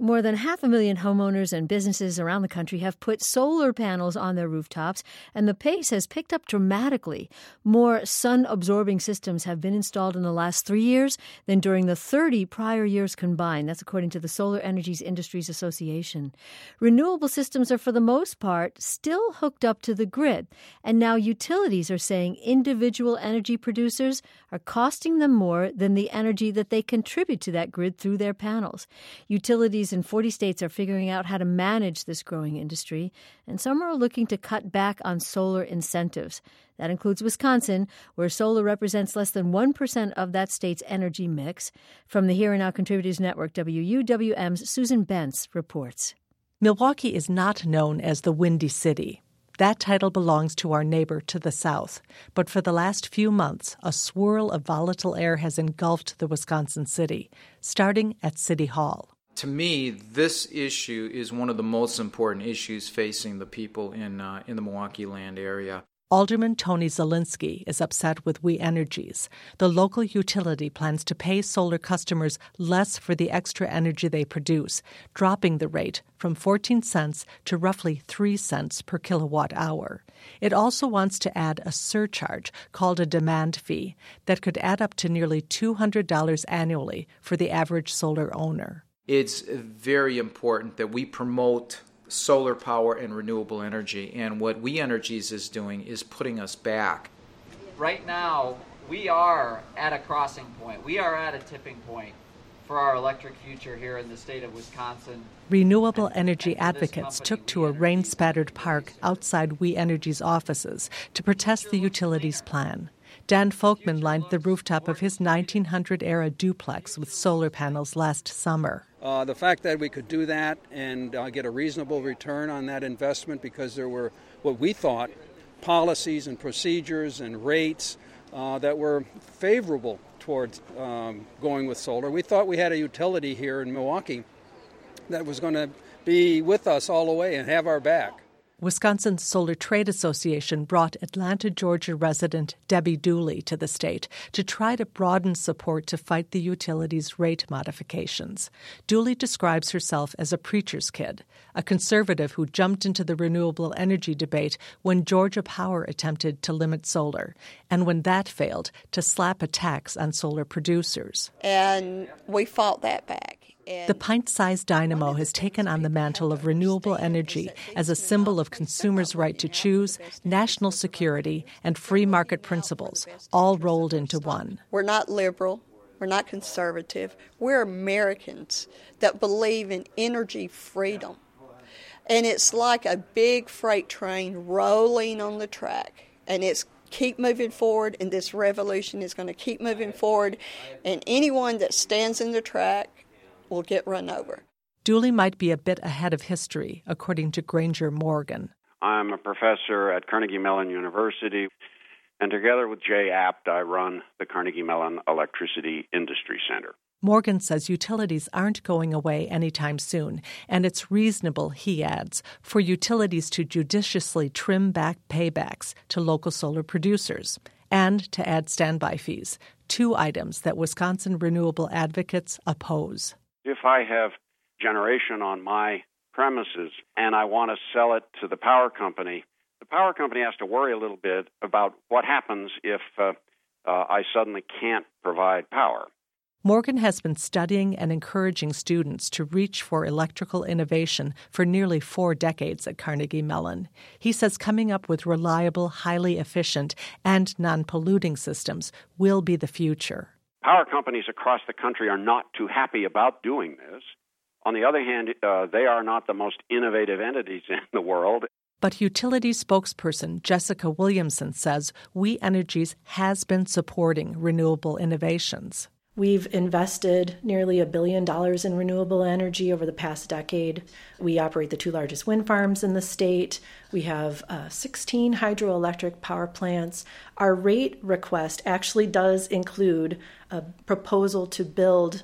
More than 500,000 homeowners and businesses around the country have put solar panels on their rooftops, and the pace has picked up dramatically. More sun-absorbing systems have been installed in the last 3 years than during the 30 prior years combined. That's according to the Solar Energy Industries Association. Renewable systems are, for the most part, still hooked up to the grid, and now utilities are saying individual energy producers are costing them more than the energy that they contribute to that grid through their panels. Utilities in 40 states are figuring out how to manage this growing industry, and some are looking to cut back on solar incentives. That includes Wisconsin, where solar represents less than 1% of that state's energy mix. From the Here and Now Contributors Network, WUWM's Susan Bentz reports. Milwaukee is not known as the Windy City. That title belongs to our neighbor to the south. But for the last few months, a swirl of volatile air has engulfed the Wisconsin city, starting at City Hall. To me, this issue is one of the most important issues facing the people in the Milwaukee land area. Alderman Tony Zielinski is upset with We Energies. The local utility plans to pay solar customers less for the extra energy they produce, dropping the rate from 14 cents to roughly 3 cents per kilowatt hour. It also wants to add a surcharge called a demand fee that could add up to nearly $200 annually for the average solar owner. It's very important that we promote solar power and renewable energy, and what We Energies is doing is putting us back. Right now, we are at a crossing point. We are at a tipping point for our electric future here in the state of Wisconsin. Renewable energy advocates took to a rain-spattered park outside We Energies offices to protest the utility's plan. Dan Folkman lined the rooftop of his 1900-era duplex with solar panels last summer. The fact that we could do that and get a reasonable return on that investment because there were what we thought policies and procedures and rates that were favorable towards going with solar. We thought we had a utility here in Milwaukee that was going to be with us all the way and have our back. Wisconsin's Solar Trade Association brought Atlanta, Georgia resident Debbie Dooley to the state to try to broaden support to fight the utility's rate modifications. Dooley describes herself as a preacher's kid, a conservative who jumped into the renewable energy debate when Georgia Power attempted to limit solar, and when that failed, to slap a tax on solar producers. And we fought that back. The pint-sized dynamo has taken on the mantle of renewable energy as a symbol of consumers' right to choose, national security, and free market principles, all rolled into one. We're not liberal. We're not conservative. We're Americans that believe in energy freedom. And it's like a big freight train rolling on the track. And it's keep moving forward, and this revolution is going to keep moving forward. And anyone that stands in the track will get run over. Dooley might be a bit ahead of history, according to Granger Morgan. I'm a professor at Carnegie Mellon University, and together with Jay Apt, I run the Carnegie Mellon Electricity Industry Center. Morgan says utilities aren't going away anytime soon, and it's reasonable, he adds, for utilities to judiciously trim back paybacks to local solar producers and to add standby fees, two items that Wisconsin renewable advocates oppose. If I have generation on my premises and I want to sell it to the power company has to worry a little bit about what happens if I suddenly can't provide power. Morgan has been studying and encouraging students to reach for electrical innovation for nearly 4 decades at Carnegie Mellon. He says coming up with reliable, highly efficient, and non-polluting systems will be the future. Power companies across the country are not too happy about doing this. On the other hand, they are not the most innovative entities in the world. But utility spokesperson Jessica Williamson says We Energies has been supporting renewable innovations. We've invested nearly $1 billion in renewable energy over the past decade. We operate the 2 largest wind farms in the state. We have 16 hydroelectric power plants. Our rate request actually does include a proposal to build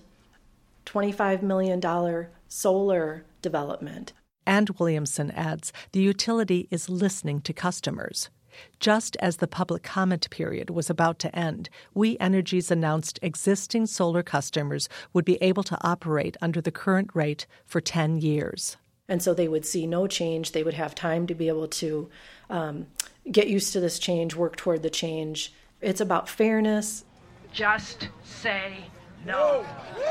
$25 million solar development. And Williamson adds the utility is listening to customers. Just as the public comment period was about to end, We Energies announced existing solar customers would be able to operate under the current rate for 10 years. And so they would see no change. They would have time to be able to get used to this change, work toward the change. It's about fairness. Just say no.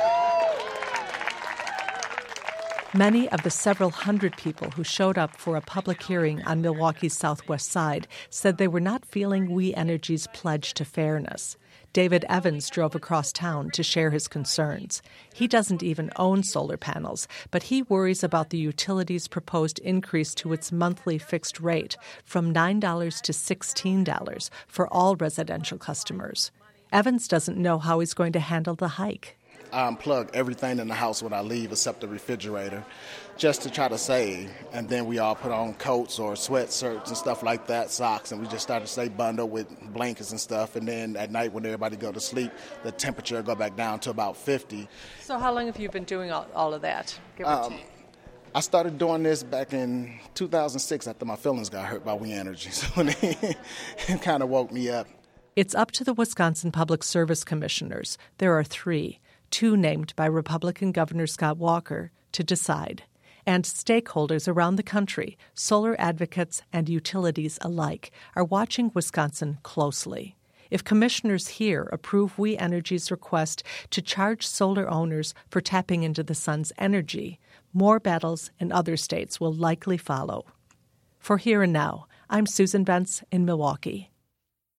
Many of the several hundred people who showed up for a public hearing on Milwaukee's southwest side said they were not feeling We Energies' pledge to fairness. David Evans drove across town to share his concerns. He doesn't even own solar panels, but he worries about the utility's proposed increase to its monthly fixed rate from $9 to $16 for all residential customers. Evans doesn't know how he's going to handle the hike. I unplug everything in the house when I leave except the refrigerator just to try to save. And then we all put on coats or sweatshirts and stuff like that, socks, and we just started to stay bundled with blankets and stuff. And then at night when everybody go to sleep, the temperature will go back down to about 50. So how long have you been doing all of that? Give or take? I started doing this back in 2006 after my feelings got hurt by We Energy. So it kind of woke me up. It's up to the Wisconsin Public Service Commissioners. There are 3. 2 named by Republican Governor Scott Walker, to decide. And stakeholders around the country, solar advocates and utilities alike, are watching Wisconsin closely. If commissioners here approve We Energy's request to charge solar owners for tapping into the sun's energy, more battles in other states will likely follow. For Here and Now, I'm Susan Bentz in Milwaukee.